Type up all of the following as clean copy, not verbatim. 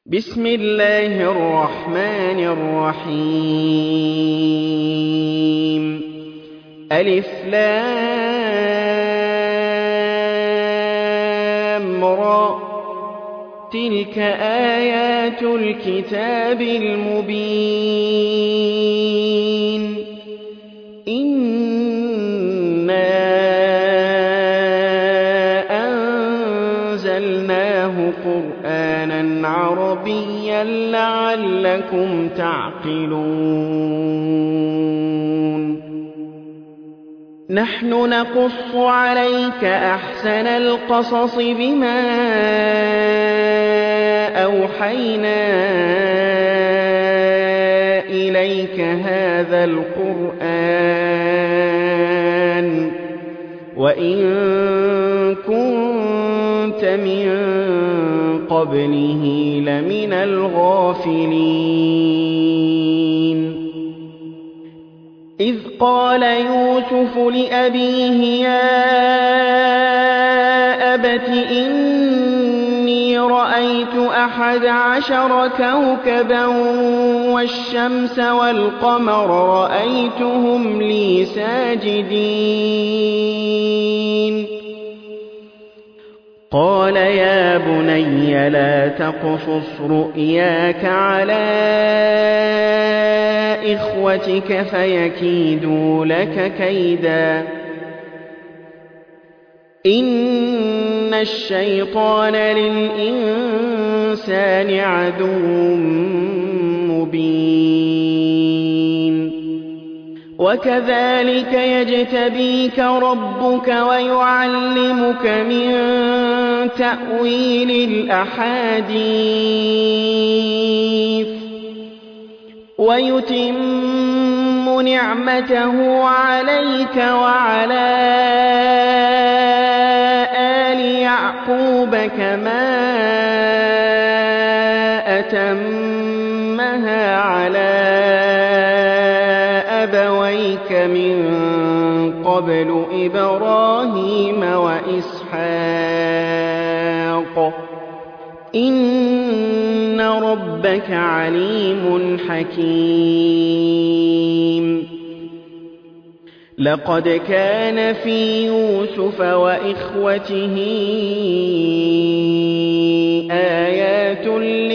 بسم الله الرحمن الرحيم ألف لام را تلك آيات الكتاب المبين إنا أنزلناه قرآنا عربيا لعلكم تعقلون نحن نقص عليك أحسن القصص بما أوحينا إليك هذا القرآن وإن كنت من قبله لمن الغافلين إذ قال يوسف لأبيه يا أبت إني رأيت 11 كوكبا والشمس والقمر رأيتهم لي ساجدين قال يا بني لا تقصص رؤياك على إخوتك فيكيدوا لك كيدا إن الشيطان للإنسان عدو مبين وكذلك يجتبيك ربك ويعلمك من تأويل الأحاديث ويتم نعمته عليك وعلى آل يعقوب كما أتمها على أبويك من قبل إبراهيم وإسحاق إن ربك عليم حكيم لقد كان في يوسف وإخوته آيات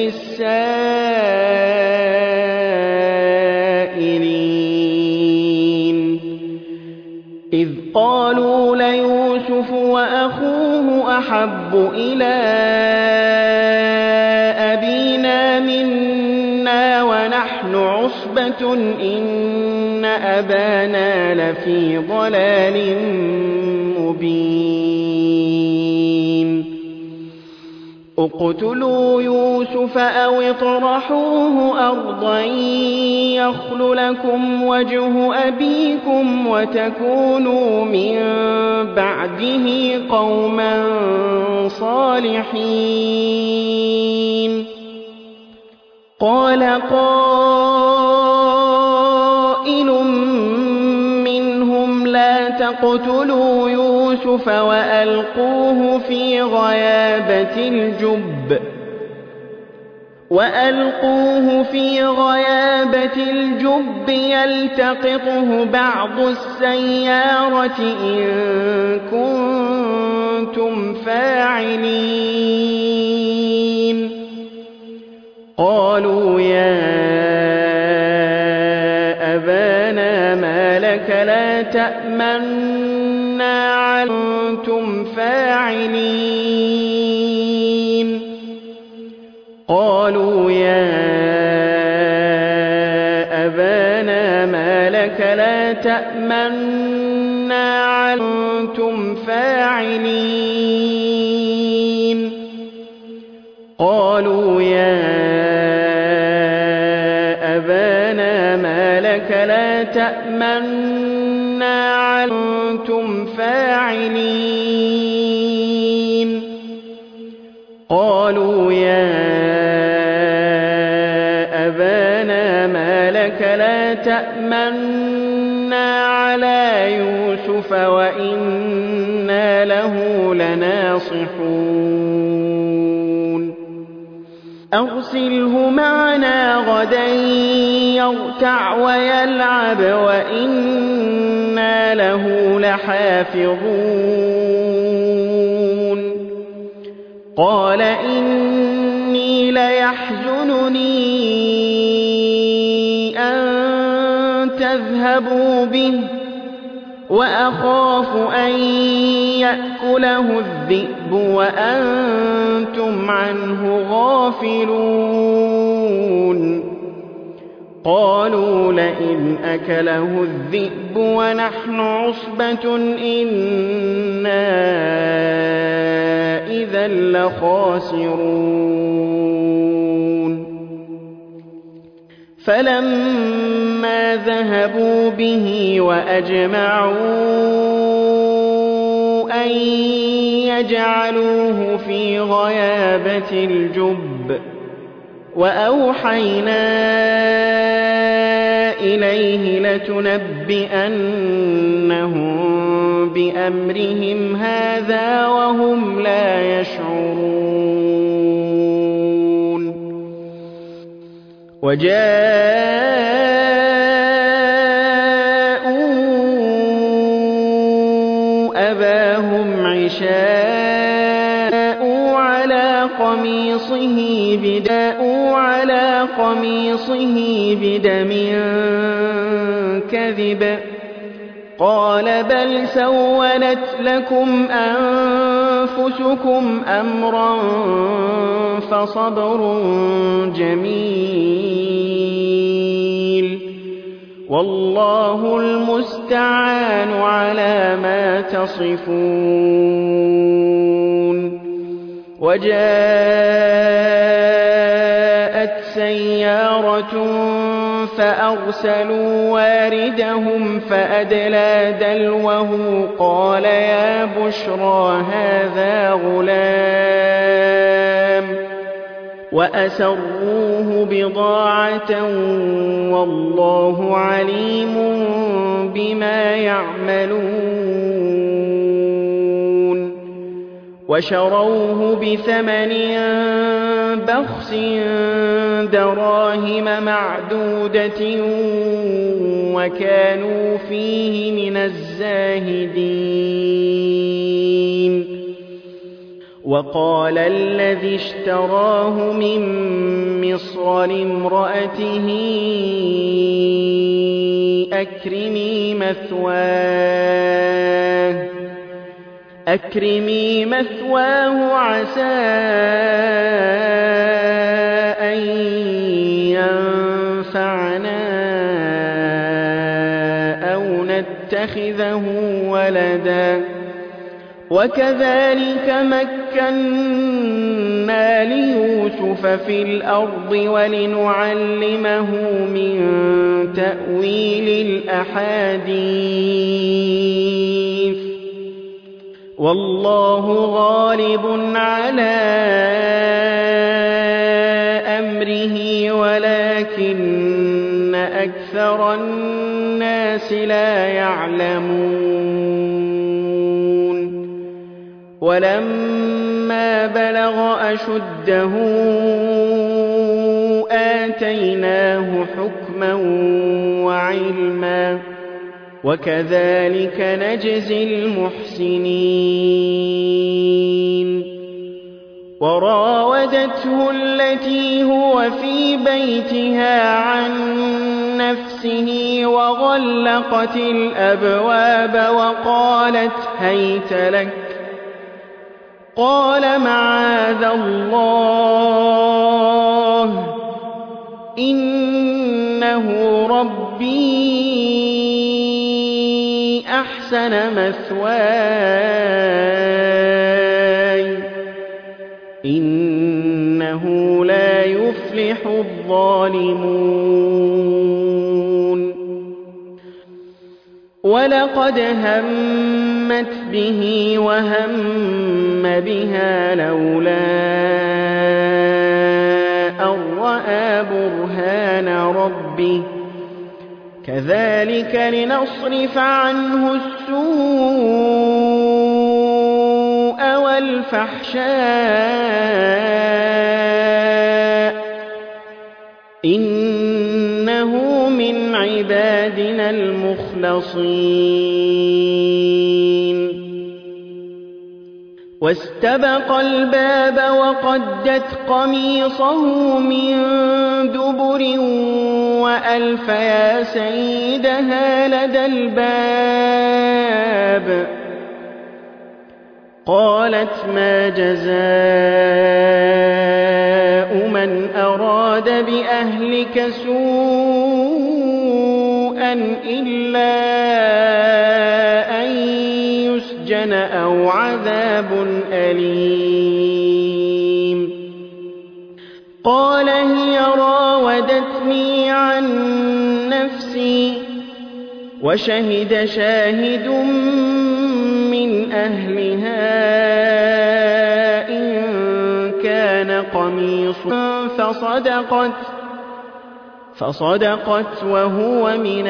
للسائلين إذ قالوا ليوسف وأخوه أحب إلى أبينا منا ونحن عصبة إن أبانا لفي ضلال مبين اقتلوا يوسف أو اطرحوه أرضا يخل لكم وجه أبيكم وتكونوا من بعده قوما صالحين قال قائل منهم لا تقتلوا يوسف وألقوه في غيابة الجب يلتقطه بعض السيارة إن كنتم فاعلين قالوا يا أبانا ما لك لا تأمنا عنتم فاعلين قالوا يا أبانا ما لك لا تأمنا عنتم فاعلين قالوا يا أبانا ما لك لا تأمنا عنتم فاعلين قالوا يا أبانا ما لك لا تأمنا على يوسف وإنا له لناصحون أرسله معنا غدا يرتع ويلعب وإنا له لحافظون قال إني ليحزنني أن تذهبوا به وأخاف أن يأكله الذئب وأنتم عنه غافلون قالوا لئن أكله الذئب ونحن عصبة إنا إذا لخاسرون فلما ذهبوا به وأجمعوا أن يجعلوه في غيابة الجب وأوحينا إليه لتنبئنهم بأمرهم هذا وهم لا يشعرون وجاءوا أباهم عشاء على قميصه بدم كذب قال بل سولت لكم أنفسكم أمرا فصبر جميل والله المستعان على ما تصفون وجاءت سيارة فأرسلوا واردهم فأدلى دلوه قال يا بشرى هذا غلام وأسروه بضاعة والله عليم بما يعملون وشروه بثمن بخس دراهم معدودة وكانوا فيه من الزاهدين وقال الذي اشتراه من مصر لامرأته أكرمي مثواه عسى أن ينفعنا أو نتخذه ولدا وكذلك مكنا ليوسف في الأرض ولنعلمه من تأويل الأحاديث والله غالب على أمره ولكن أكثر الناس لا يعلمون ولما بلغ أشده آتيناه حكما وعلما وكذلك نجزي المحسنين وراودته التي هو في بيتها عن نفسه وغلقت الأبواب وقالت هيت لك قال معاذ الله إنه ربي أحسن مثواي إنه لا يفلح الظالمون ولقد همت به وهم بها لولا أن رأى برهان ربه كذلك لنصرف عنه السوء والفحشاء إنه من عبادنا المخلصين واستبق الباب وقدت قميصه من دبر وألف يا سيدها لدى الباب قالت ما جزاء من أراد بأهلك سوءا إلا أن يسجن أو عذاب أليم قال هي راودتني عن نفسي وشهد شاهد من أهلها إن كان قميصه فصدقت وهو من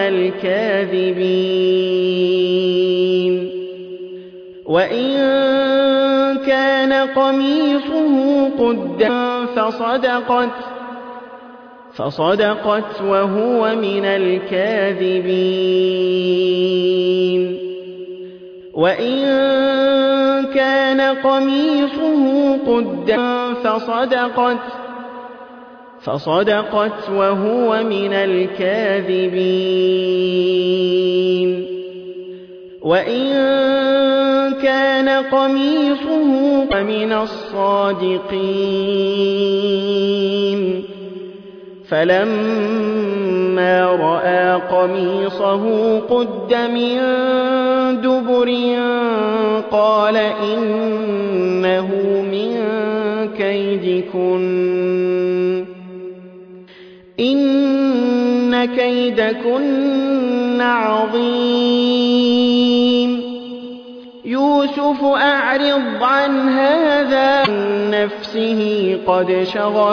الكاذبين وإن كان قميصه قد فصدقت وهو من الكاذبين وإن كان قميصه قد فصدقت وهو من الكاذبين وإن كان قميصه من الصادقين فلما رأى قميصه قد من دبر قال إنه من كيدكن إن كيدكن عظيم يوسف أعرض عن هذا نفسه قد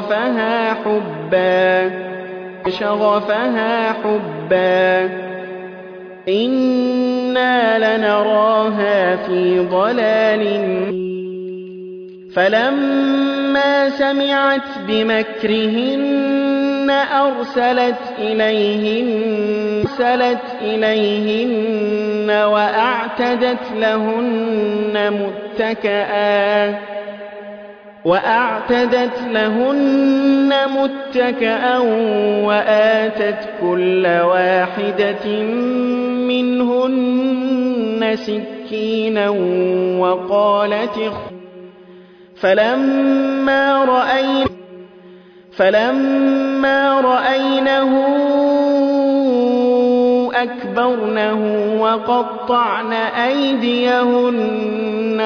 شغفها حبا إنا لنراها في ضلال فلما سمعت بمكرهن أرسلت إليهن وأعتدت لهن متكئا وآتت كل واحدة منهن سكينا وقالت فلما رأينه أكبرنه وقطعن أيديهن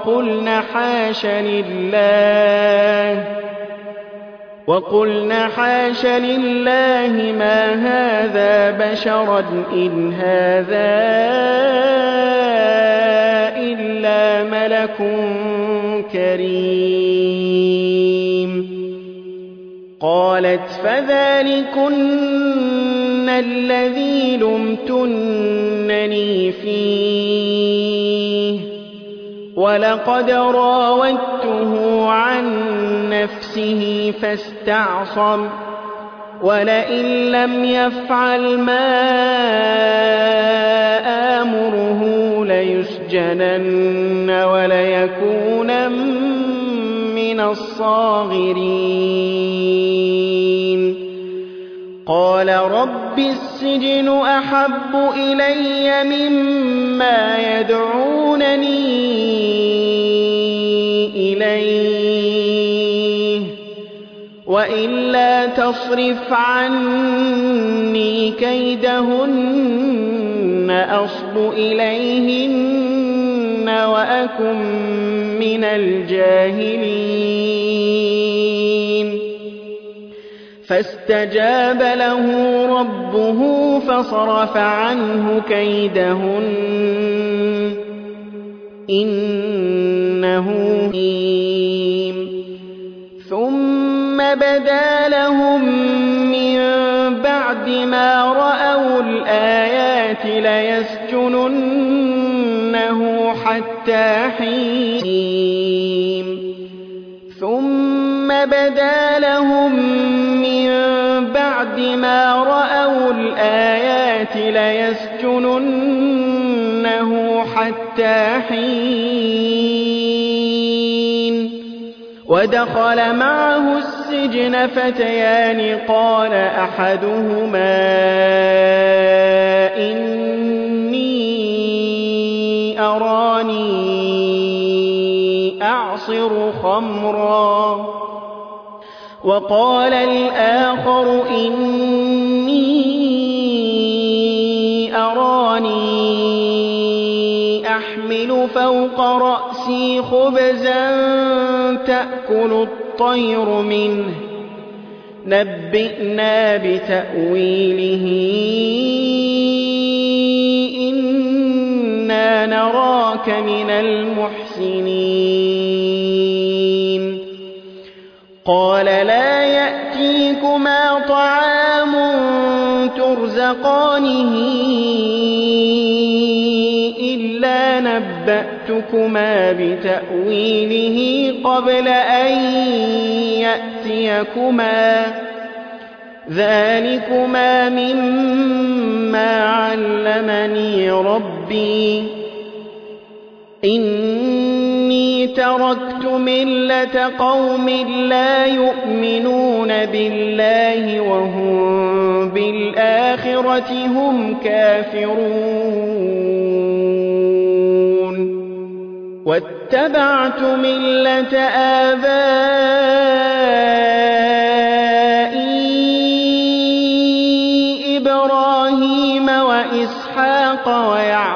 وقلن حاش لله ما هذا بشرا إن هذا إلا ملك كريم قالت فذلكن الذي لمتنني فيه ولقد راودته عن نفسه فاستعصم ولئن لم يفعل ما آمره ليسجنن وليكونن من الصاغرين قال رب السجن أحب إلي مما يدعونني إليه وإلا تصرف عني كيدهن أصب إليهن وأكن من الجاهلين فاستجاب له ربه فصرف عنه كيدهن إنه حكيم ثم بدا لهم من بعد ما رأوا الآيات ليسجننه حتى حين ثم بدا لهم من بعد ما رأوا الآيات ليسجننه حتى حين ودخل معه السجن فتيان قال أحدهما إني أراني أعصر خمرا وقال الآخر إني أراني أحمل فوق رأسي خبزا تأكل الطير منه نبئنا بتأويله إنا نراك من المحسنين قال لا يأتيكما طعام ترزقانه إلا نبأتكما بتأويله قبل أن يأتيكما ذلكما مما علمني ربي إني تركت ملة قوم لا يؤمنون بالله وهم بالآخرة هم كافرون واتبعت ملة آبائي إبراهيم وإسحاق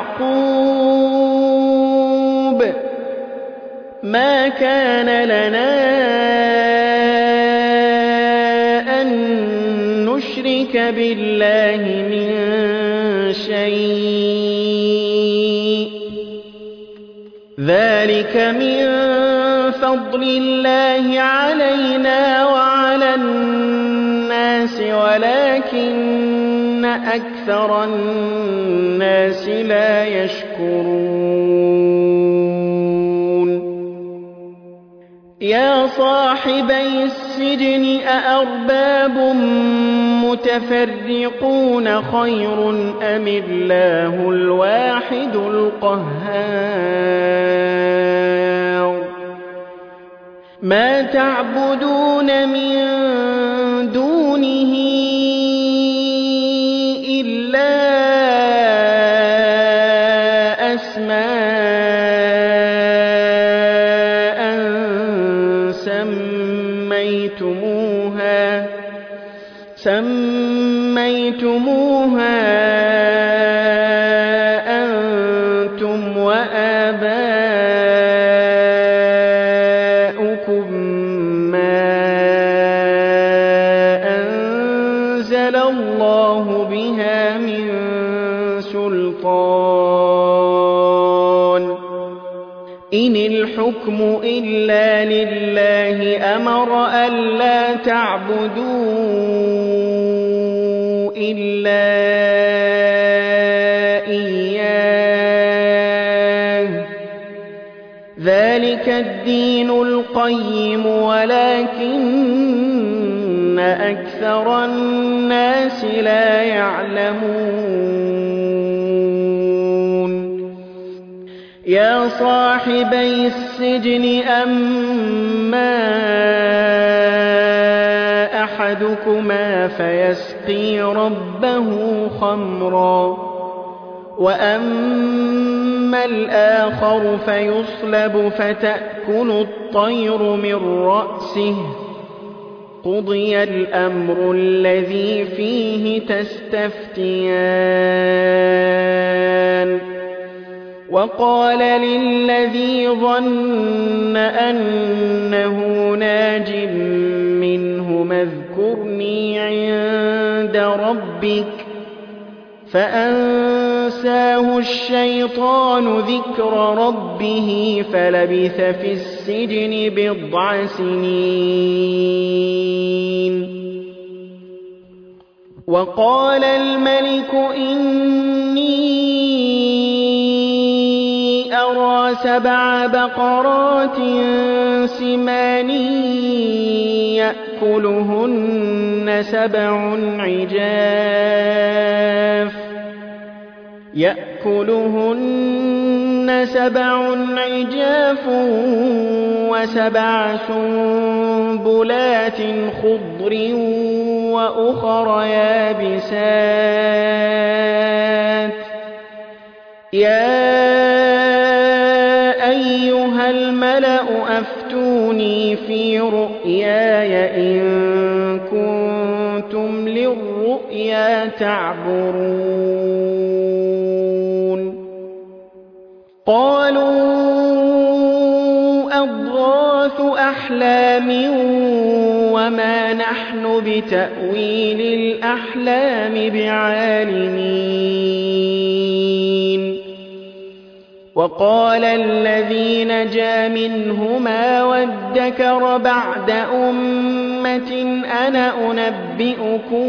ويعقوب ما كان لنا أن نشرك بالله من شيء ذلك من فضل الله علينا وعلى الناس ولكن أكثر الناس لا يشكرون يا صاحبي السجن أأرباب متفرقون خير أم الله الواحد القهار ما تعبدون من دونه إلا أسماء سميتموها أنتم وآباؤكم ما أنزل الله بها من سلطان إن الحكم إلا لله أمر ألا تعبدوا إلا إياه ذلك الدين القيم ولكن أكثر الناس لا يعلمون يا صاحبي السجن أما أحدكما فيسقي ربه خمرا وأما الآخر فيصلب فتأكل الطير من رأسه قضي الأمر الذي فيه تستفتيان وقال للذي ظن أنه ناج منهما اذكرني عند ربك فأنساه الشيطان ذكر ربه فلبث في السجن بضع سنين وقال الملك إني أرى 7 بقرات سمان يأكلهن سبع عجاف وسبع سنبلات خضر وأخر يابسات يا أيها الملأ أفتوني في رؤياي إن كنتم للرؤيا تعبرون قالوا أضغاث أحلام وما نحن بتأويل الأحلام بعالمين وقال الذي نجا منهما وادكر بعد أمة أنا أنبئكم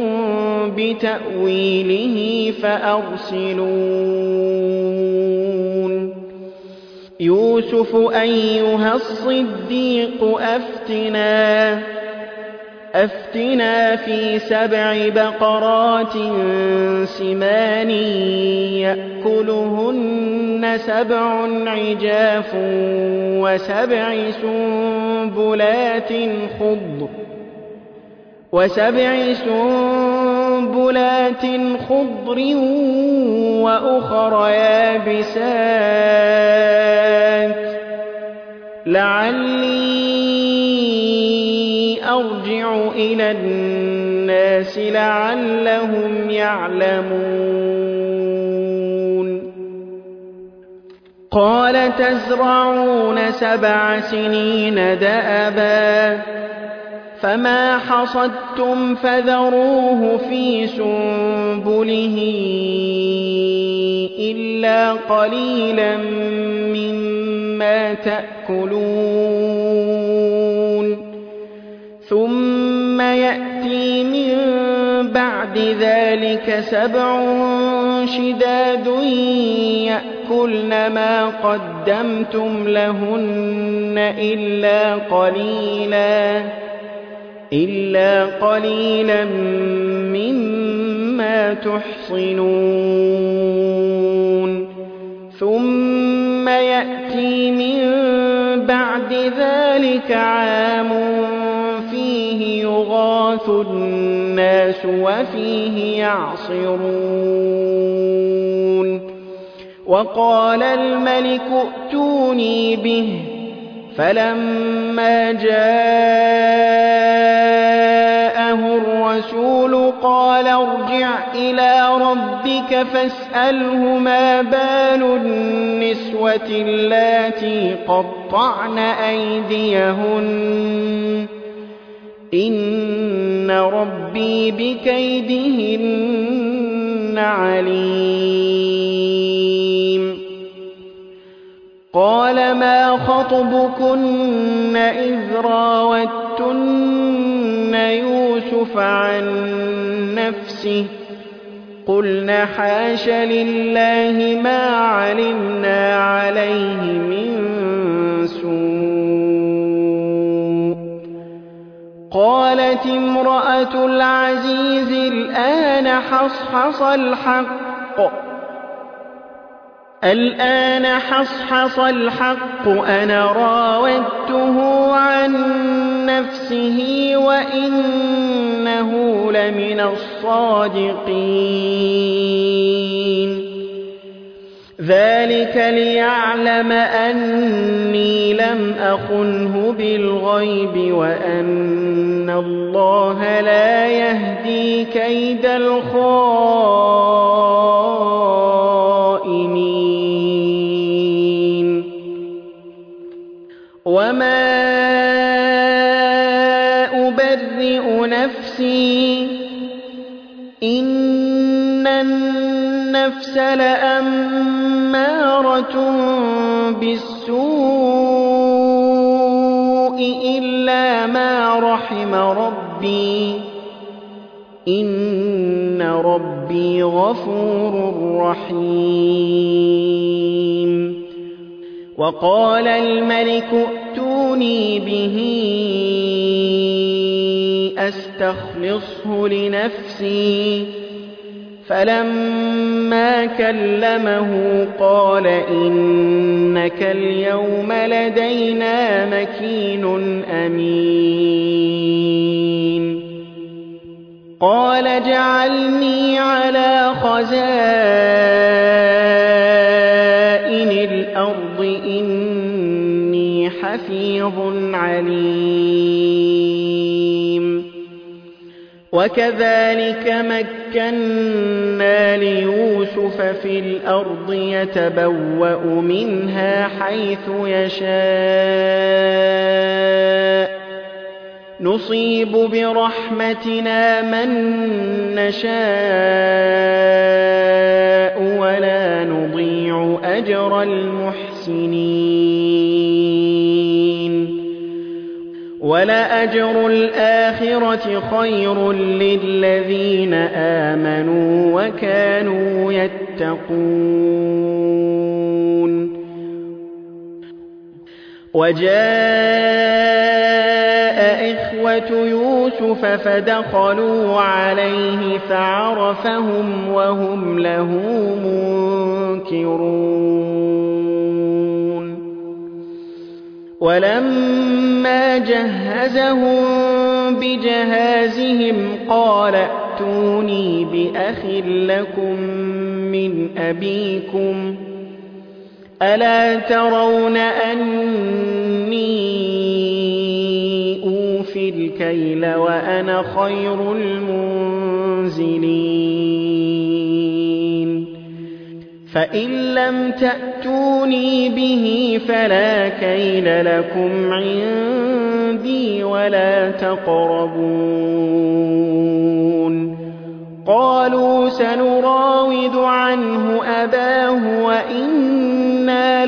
بتأويله فأرسلون يوسف أيها الصديق أفتنا في 7 بقرات سمان يأكلهن 7 عجاف وسبع سنبلات خضر وأخر يابسات لعلي أرجع إلى الناس لعلهم يعلمون قال تزرعون 7 سنين دأبا فما حصدتم فذروه في سنبله إلا قليلا مما تأكلون ثم يأتي من بعد ذلك 7 شداد يأكلن ما قدمتم لهن إلا قليلا مما تحصنون ثم يأتي من بعد ذلك عام فيه يغاث الناس وفيه يعصرون وقال الملك ائتوني به فلما جاءه الرسول قال ارجع إلى ربك فاسأله ما بال النسوة اللاتي قطعن أيديهن إن ربي بكيدهن عليم قال ما خطبكن إذ راوتن يوسف عن نفسه قلنا حاش لله ما علمنا عليه من سوء قالت امرأة العزيز الآن حصحص الحق أنا راودته عن نفسه وإنه لمن الصادقين ذلك ليعلم أني لم أخنه بالغيب وأن الله لا يهدي كيد الخائنين وما أبرئ نفسي إن النفس لأمارة بالسوء إلا ما رحم ربي إن ربي غفور رحيم وقال الملك ائتوني به أستخلصه لنفسي فلما كلمه قال إنك اليوم لدينا مكين أمين قال اجعلني على خزائن الأرض إني حفيظ عليم وكذلك مكنا ليوسف في الأرض يتبوأ منها حيث يشاء نصيب برحمتنا من نشاء ولا نضيع أجر المحسنين ولأجر الآخرة خير للذين آمنوا وكانوا يتقون وجاء إخوة يوسف فدخلوا عليه فعرفهم وهم له منكرون ولما جهزهم بجهازهم قال ائتوني بأخ لكم من أبيكم ألا ترون أني أوفي الكيل وأنا خير المنزلين فإن لم تأتوني به فلا كيل لكم عندي ولا تقربون قالوا سنراود عنه أباه وإنا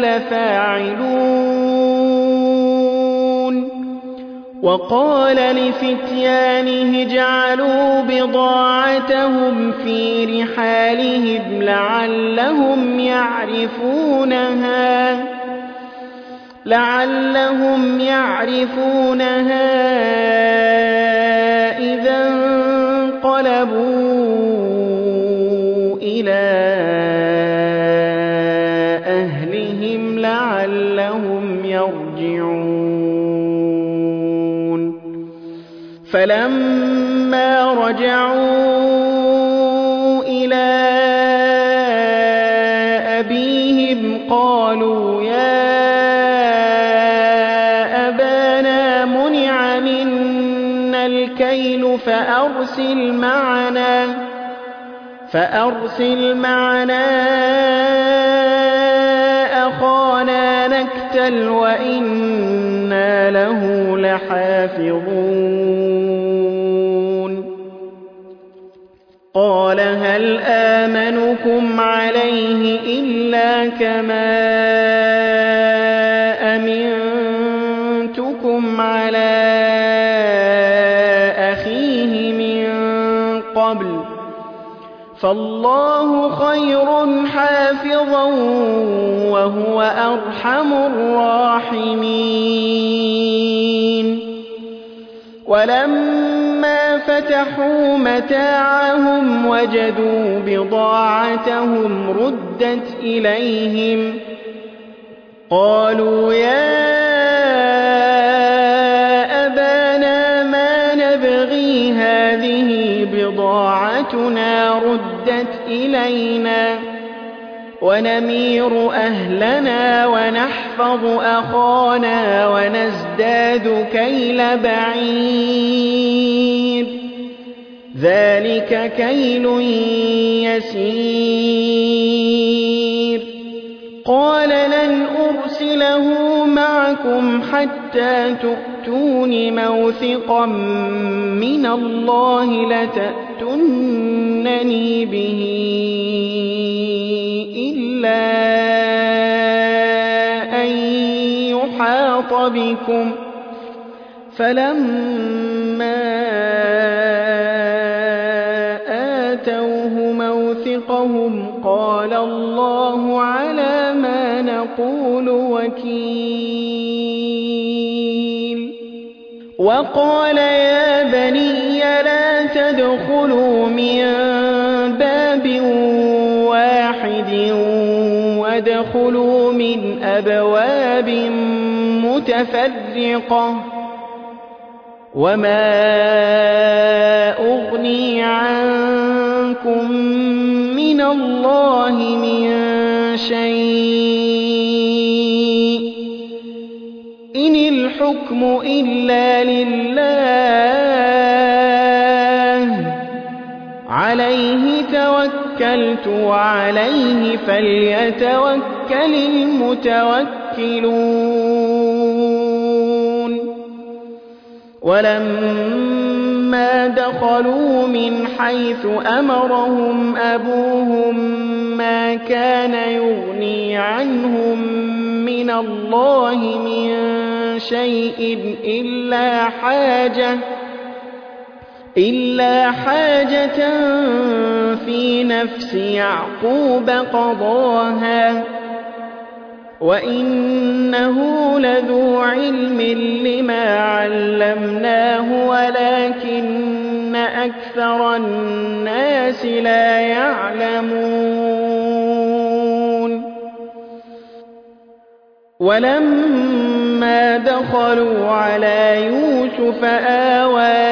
لفاعلون وقال لفتيانه اجعلوا بضاعتهم في رحالهم لعلهم يعرفونها إذا انقلبوا إلى أهلهم لعلهم يرجعون فلما رجعوا إلى أبيهم قالوا يا أبانا منع منا الكيل فأرسل معنا أخانا نكتل وإنا له لحافظون قال هل آمنكم عليه إلا كما أمنتكم على أخيه من قبل فالله خير حافظا وهو أرحم الراحمين ولما فتحوا متاعهم وجدوا بضاعتهم ردت إليهم قالوا يا أبانا ما نبغي هذه بضاعتنا ردت إلينا ونمير أهلنا ونحفظ أخانا ونزداد كيل بعير ذلك كيل يسير قال لن أرسله معكم حتى تؤتون موثقا من الله لتأتونني به إلا أن يحاط بكم فلما آتوه موثقهم قال الله على ما نقول وكيل وقال يا بني تدخلوا من باب واحد وادخلوا من أبواب متفرقة وما أغني عنكم من الله من شيء إن الحكم إلا لله عليه توكلت وعليه فليتوكل المتوكلون ولما دخلوا من حيث أمرهم أبوهم ما كان يغني عنهم من الله من شيء إلا حاجة في نفس يعقوب قضاها وإنه لذو علم لما علمناه ولكن أكثر الناس لا يعلمون ولما دخلوا على يوسف آوى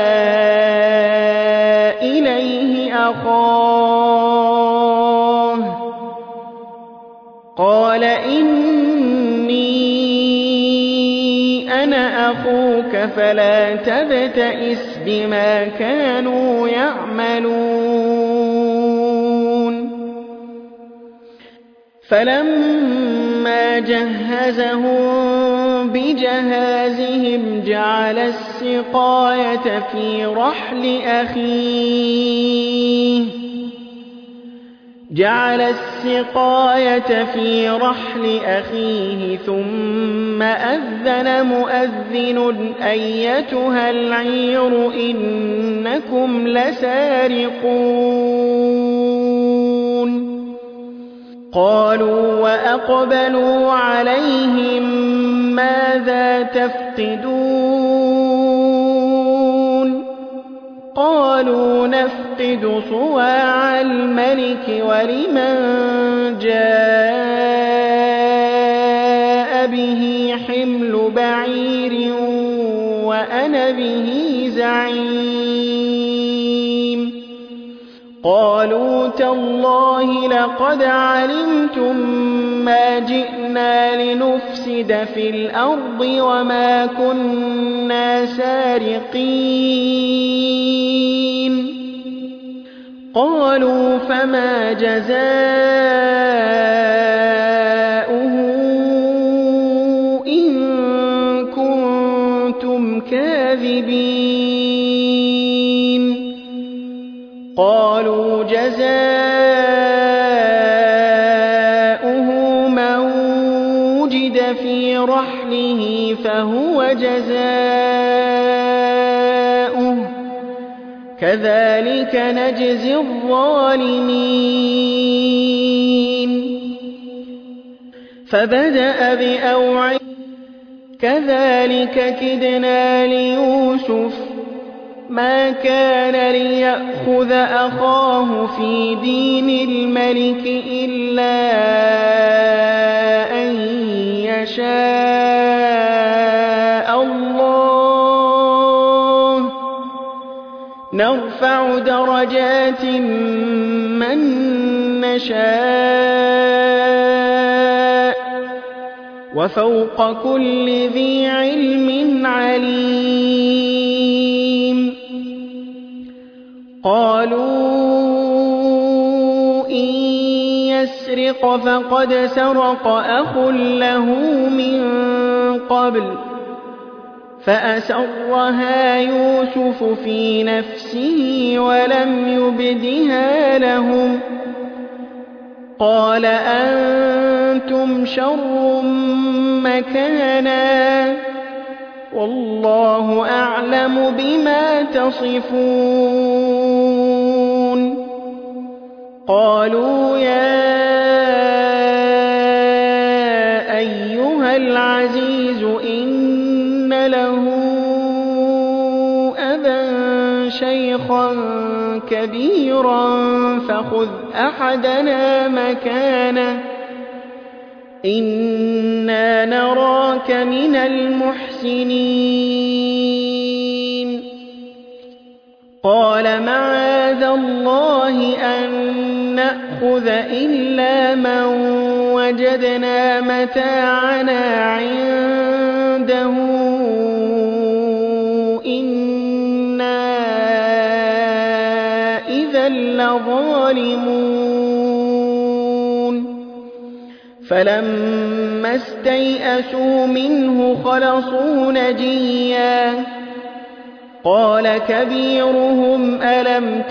إليه أخاه قال إني أنا أخوك فلا تبتئس بما كانوا يعملون فلما جهزهم بجهازهم جعل السقاية في رحل أخيه ثم أذن مؤذن أيتها العير إنكم لسارقون قالوا وأقبلوا عليهم ماذا تفقدون قالوا نفقد صواع الملك ولمن جاء به حمل بعير وأنا به زعيم قالوا تالله لقد علمتم ما جئنا لنفسد في الأرض وما كنا سارقين قالوا فما جزاؤه إن كنتم كاذبين قالوا جزاؤه من وجد في رحله فهو جزاؤه كذلك نجزي الظالمين فبدأ بأوعية كذلك كدنا ليوسف ما كان ليأخذ أخاه في دين الملك إلا أن يشاء الله نرفع درجات من نشاء وفوق كل ذي علم عليم قالوا إن يسرق فقد سرق أخ له من قبل فأسرها يوسف في نفسه ولم يبدها لهم قال أنتم شر مكانا والله أعلم بما تصفون قالوا يا أيها العزيز إن له أبا شيخا كبيرا فخذ أحدنا مكانه إنا نراك من المحسنين قال معاذ الله أن نأخذ إلا من وجدنا متاعنا عنده إنا إذا لظالمون فلما استيئسوا منه خلصوا نجيا قال كبيرهم ألم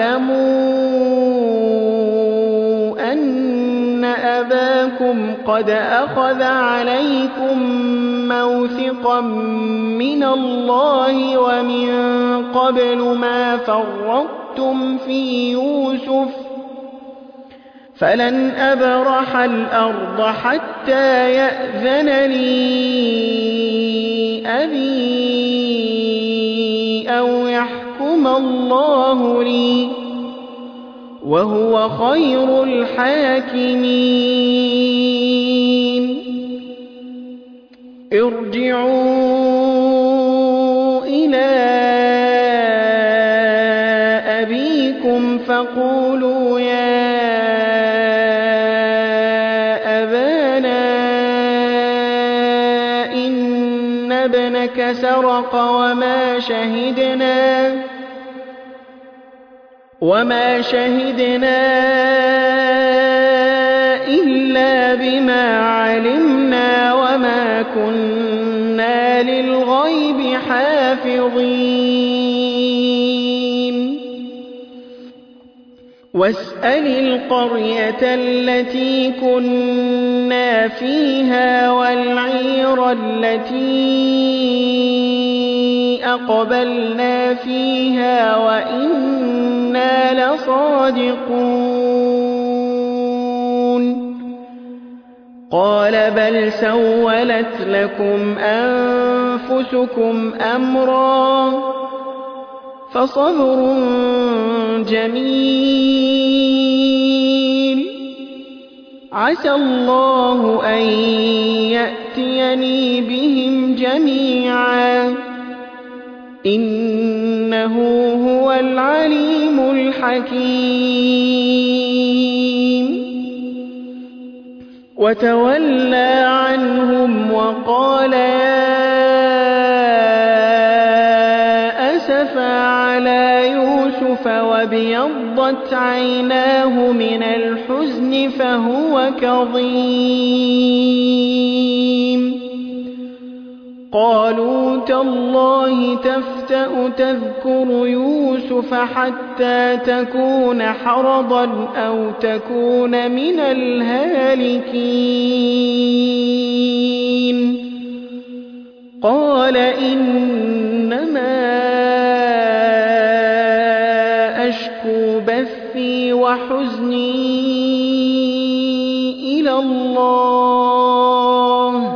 تعلموا أن أباكم قد أخذ عليكم موثقا من الله ومن قبل ما فرطتم في يوسف فلن أبرح الأرض حتى يأذن لي أبي أو يحكم الله لي وهو خير الحاكمين ارجعوا إلى أبيكم فقولوا يا أبانا إن ابنك سرق وما شهدنا إلا بما علمنا وما كنا للغيب حافظين واسأل القرية التي كنا فيها والعير التي أقبلنا فيها وإنا لصادقون قال بل سولت لكم أنفسكم أمرا فصبر جميل عسى الله أن يأتيني بهم جميعا إنه هو العليم الحكيم وتولى عنهم وقال يا أسفا على يوسف وابيضت عيناه من الحزن فهو كظيم قالوا تالله تفتأ تذكر يوسف حتى تكون حرضا أو تكون من الهالكين قال إنما أشكو بثي وحزني إلى الله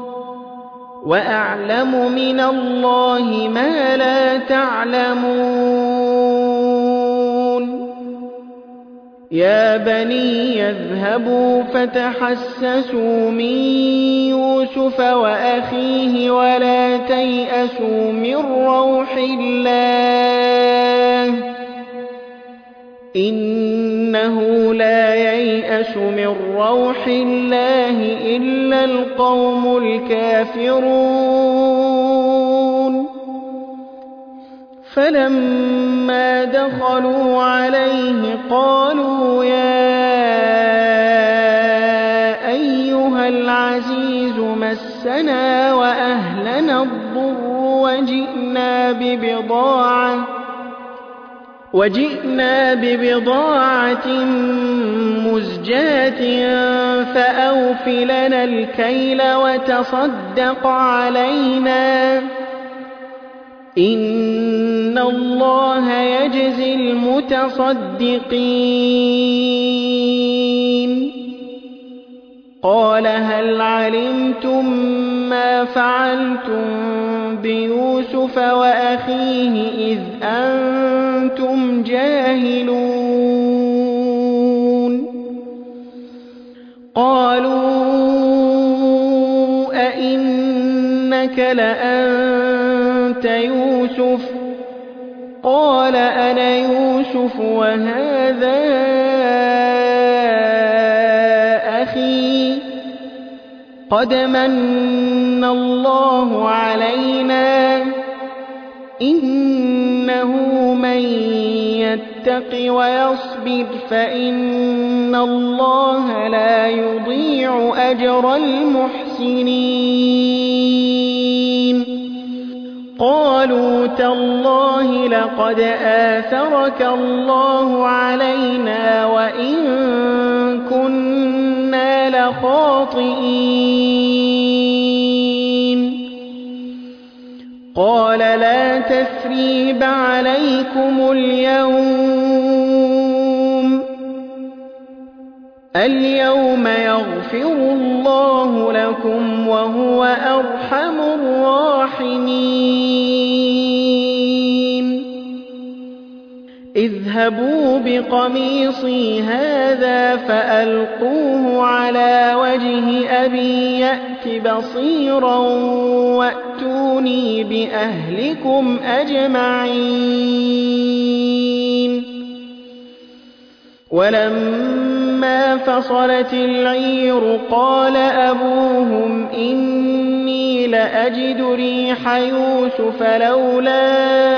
وأعلم من الله ما لا تعلمون يا بني يذهبوا فتحسسوا من يوسف وأخيه ولا تيأسوا من روح الله إنه لا ييأس من روح الله إلا القوم الكافرون فلما دخلوا عليه قالوا يا أيها العزيز مسنا وأهلنا الضر وجئنا ببضاعة مزجاة فأوف لنا الكيل وتصدق علينا إن الله يجزي المتصدقين قال هل علمتم ما فعلتم بيوسف وأخيه إذ أنتم جاهلون قالوا أئنك لأنت يوسف قال أنا يوسف وهذا أخي قد من الله علينا إنه من يتق ويصبر فإن الله لا يضيع أجر المحسنين قالوا تالله لقد آثرك الله علينا وإن كنا لخاطئين قال لا تثريب عليكم اليوم يغفر الله لكم وهو أرحم الراحمين اذهبوا بقميصي هذا فألقوه على وجه أبي يأت بصيرا وأتوني بأهلكم أجمعين ولما فصلت العير قال أبوهم إني لأجد ريح يوسف لولا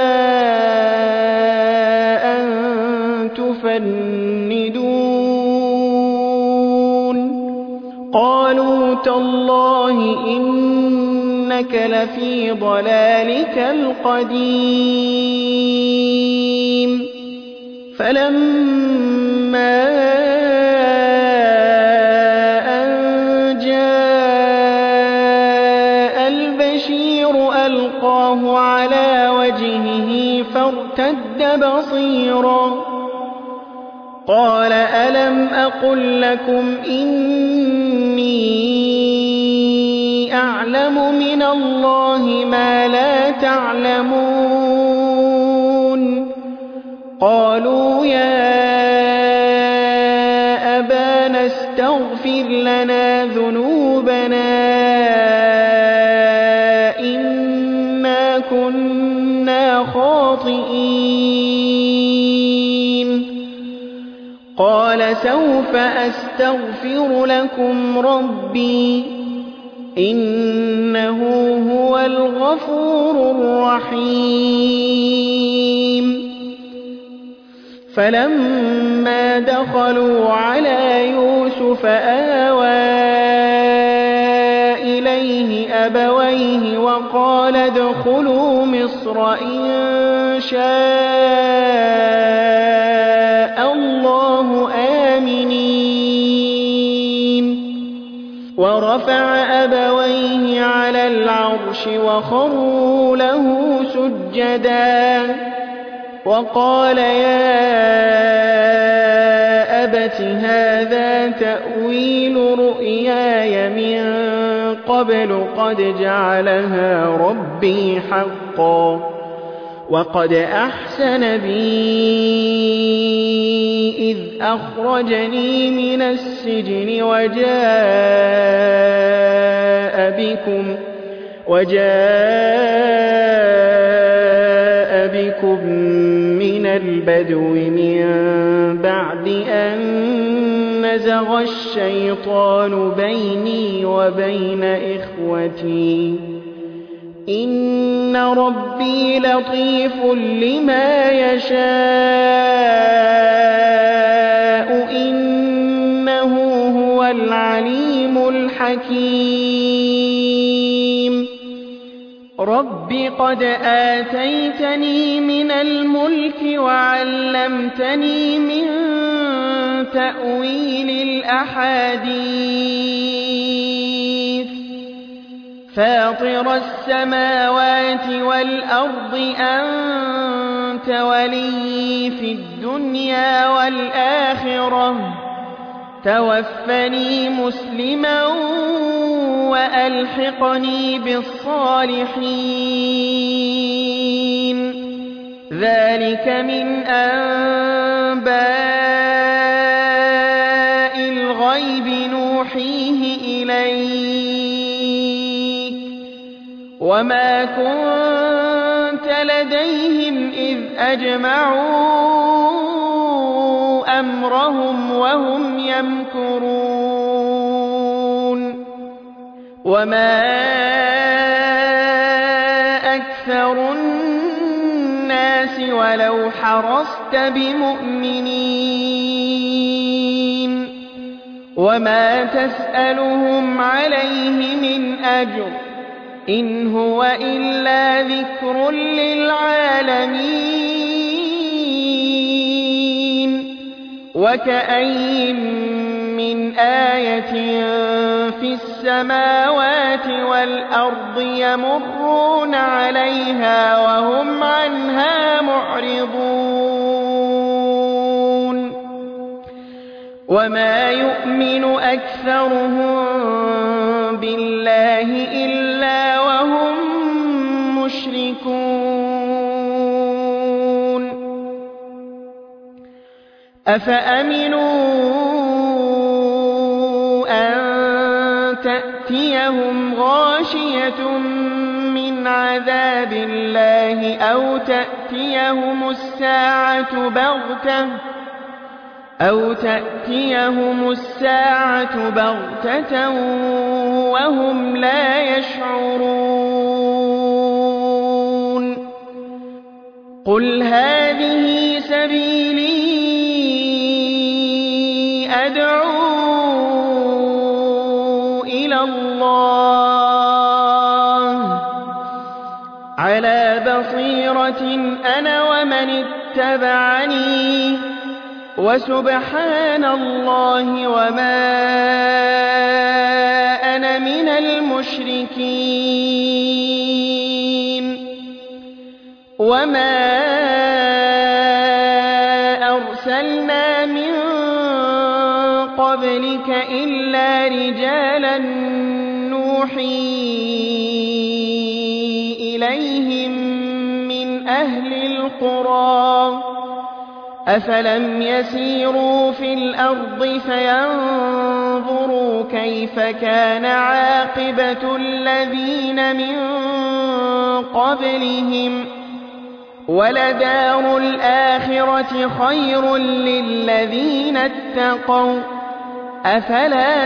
أن تفندون قالوا تالله إنك لفي ضلالك القديم فلما أن جاء البشير ألقاه على وجهه فارتد بصيرا قال ألم أقل لكم إني أعلم من الله ما لا تعلمون قالوا يا أبانا استغفر لنا ذنوبنا إنا كنا خاطئين قال سوف أستغفر لكم ربي إنه هو الغفور الرحيم فلما دخلوا على يوسف آوى إليه أبويه وقال ادخلوا مصر إن شاء الله آمنين ورفع أبويه على العرش وخروا له سجدا وقال يا أبت هذا تأويل رؤياي من قبل قد جعلها ربي حقا وقد أحسن بي إذ أخرجني من السجن وجاء بكم من البدو من بعد أن نزغ الشيطان بيني وبين إخوتي إن ربي لطيف لما يشاء إنه هو العليم الحكيم رب قد آتيتني من الملك وعلمتني من تأويل الأحاديث فاطر السماوات والأرض أنت ولي في الدنيا والآخرة توفني مسلما وألحقني بالصالحين ذلك من أنباء الغيب نوحيه إليك وما كنت لديهم إذ أجمعوا أمرهم وهم يمكرون وما أكثر الناس ولو حرصت بمؤمنين وما تسألهم عليه من أجر إن هو إلا ذكر للعالمين وكأين من آية في السماوات والأرض يمرون عليها وهم عنها معرضون وما يؤمن أكثرهم بالله إلا وهم مشركون أفأمنوا أن تأتيهم غاشية من عذاب الله أو تأتيهم الساعة بغتة وهم لا يشعرون قل هذه سبيلي أدعو إلى الله على بصيرة أنا ومن اتبعني وسبحان الله وما أنا من المشركين وما أرسلنا من قبلك إلا رجالا نوحي إليهم من أهل القرى أفلم يسيروا في الأرض فينظروا كيف كان عاقبة الذين من قبلهم ولدار الآخرة خير للذين اتقوا أفلا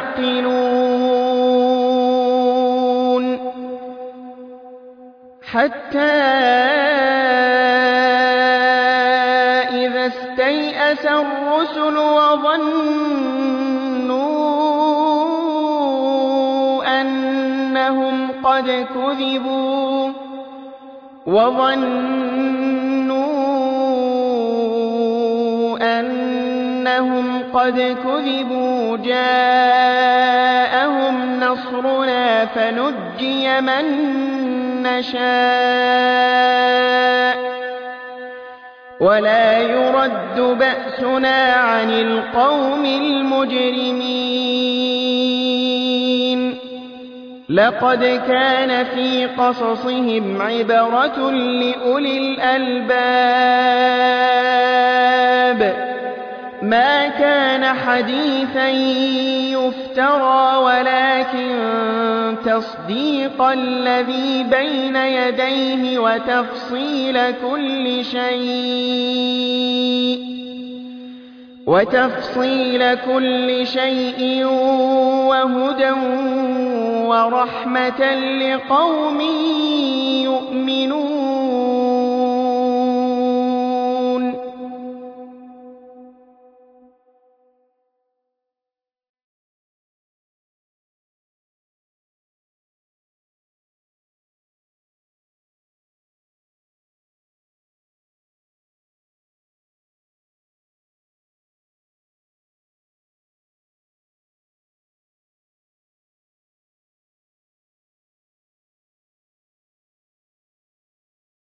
تعقلون حتى إذا استيأس الرسل وظنوا أنهم قد كذبوا جاءهم نصرنا فنجي من نشاء ولا يرد بأسنا عن القوم المجرمين لقد كان في قصصهم عبرة لأولي الألباب ما كان حديثا يفترى ولكن تصديق الذي بين يديه وتفصيل كل شيء وهدى ورحمة لقوم